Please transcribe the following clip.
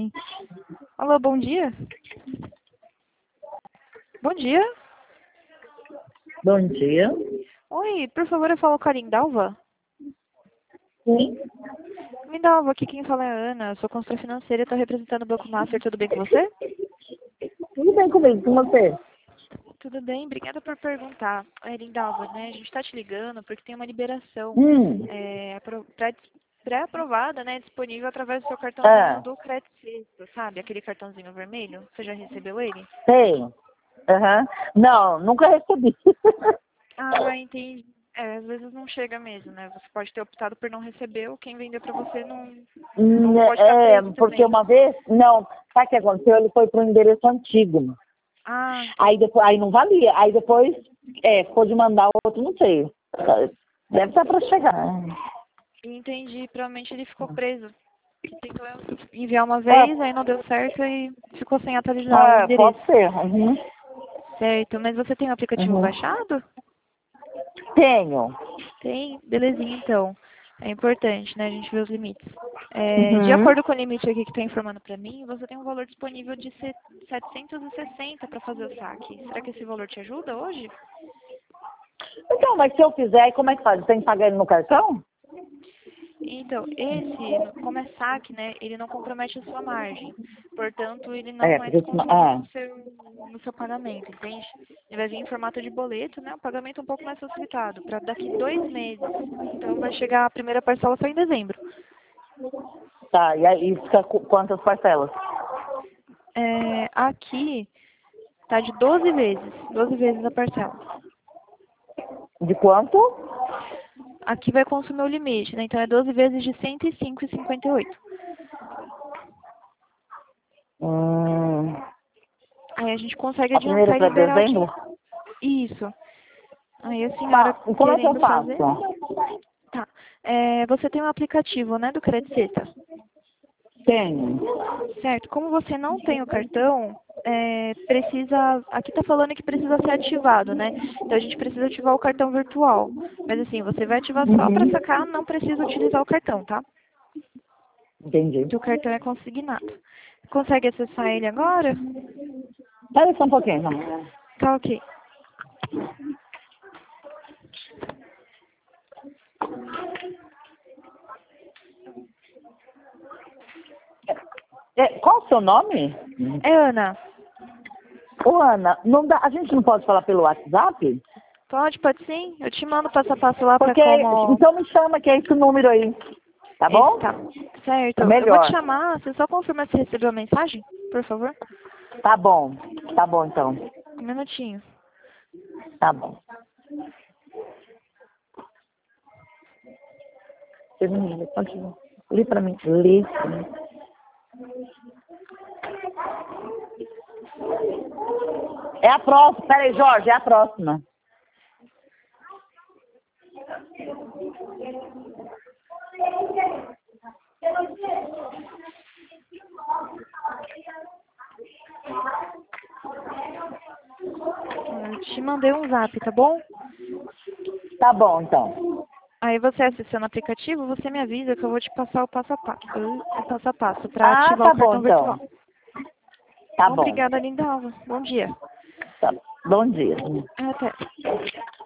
Sim. Alô, bom dia. Bom dia. Bom dia. Oi, por favor, eu falo com a Lindalva. Sim. Lindalva, aqui quem fala é a Ana. Eu sou consultora financeira e estou representando o Banco Master. Tudo bem com você? Tudo bem comigo, com você? Tudo bem, obrigada por perguntar. Lindalva, né, a gente está te ligando porque tem uma liberação pré-aprovada, né, disponível através do seu cartãozinho do Crédito Sexta, sabe? Aquele cartãozinho vermelho. Você já recebeu ele? Tem. Não, nunca recebi. Ah, entendi. Às vezes não chega mesmo, né? Você pode ter optado por não receber ou quem vendeu para você não pode estar preso Porque também. uma vez, não, sabe o que aconteceu? Ele foi para um endereço antigo. Ah, Aí não valia. Aí depois, ficou de mandar outro, não sei. Deve estar para chegar. entendi. Provavelmente ele ficou preso. Tentou enviar uma vez, aí não deu certo e ficou sem atualizar o endereço. Pode ser. Uhum. Certo, mas você tem o aplicativo baixado? Tenho. Tem? Belezinha, então. É importante, né, a gente ver os limites. De Uhum. acordo com o limite aqui que está informando para mim, você tem um valor disponível de 760 para fazer o saque. Será que esse valor te ajuda hoje? Então, mas se eu fizer, aí como é que faz? Tem que pagar ele no cartão? Então, como é saque, né, ele não compromete a sua margem. Portanto, ele não é Porque descontado no seu pagamento, entende? Ele vai vir em formato de boleto, né, um pagamento um pouco mais facilitado, para daqui 2 meses. Então, vai chegar a primeira parcela só em dezembro. Tá, e aí fica quantas parcelas? Aqui tá de 12 vezes a parcela. De quanto? Aqui vai consumir o limite, né? Então é 12 vezes de 105,58. Aí a gente consegue A primeira adiantar e para liberar o dezembro? dinheiro. Isso. Aí a senhora Tá, e como é que eu querendo faço? fazer? Tá. Você tem um aplicativo, né, do Crédito Sexta. Tenho. Certo. Como você não tem o cartão, aqui tá falando que precisa ser ativado, né? Então a gente precisa ativar o cartão virtual. Mas assim, você vai ativar só para sacar, não precisa utilizar o cartão, tá? Entendi. Que o cartão é consignado. Consegue acessar ele agora? Espera só um pouquinho, então. Tá ok. Qual o seu nome? É Ana. Ô, Ana, não dá, a gente não pode falar pelo WhatsApp? Pode sim. Eu te mando passo a passo lá pra Porque, como... então me chama que é esse número aí, tá Esse bom? tá. Certo. É Eu vou te melhor. chamar. Você só confirma se recebeu a mensagem, por favor? Tá bom então. Um minutinho. Tá bom. Termina, continua. Lê pra mim. Lê pra mim. É a próxima. Peraí, Jorge, é a próxima. Eu te mandei um zap, tá bom? Tá bom, então. Aí você acessando o aplicativo, você me avisa que eu vou te passar o passo a passo para ativar o Tá bom, cartão virtual. então. Tá bom. Obrigada, Lindalva. Bom dia. Tá. Bom dia. Até.